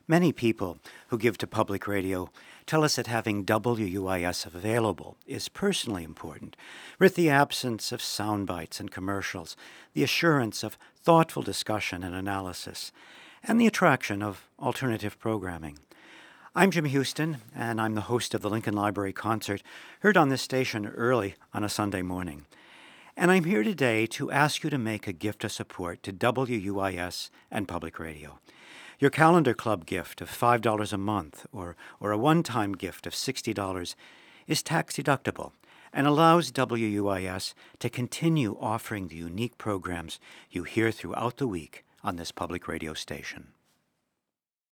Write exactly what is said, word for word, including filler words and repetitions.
Many people who give to public radio tell us that having W U I S available is personally important, with the absence of sound bites and commercials, the assurance of thoughtful discussion and analysis, and the attraction of alternative programming. I'm Jim Houston, and I'm the host of the Lincoln Library Concert, heard on this station early on a Sunday morning. And I'm here today to ask you to make a gift of support to W U I S and public radio. Your Calendar Club gift of five dollars a month or, or a one-time gift of sixty dollars is tax-deductible and allows W U I S to continue offering the unique programs you hear throughout the week on this public radio station.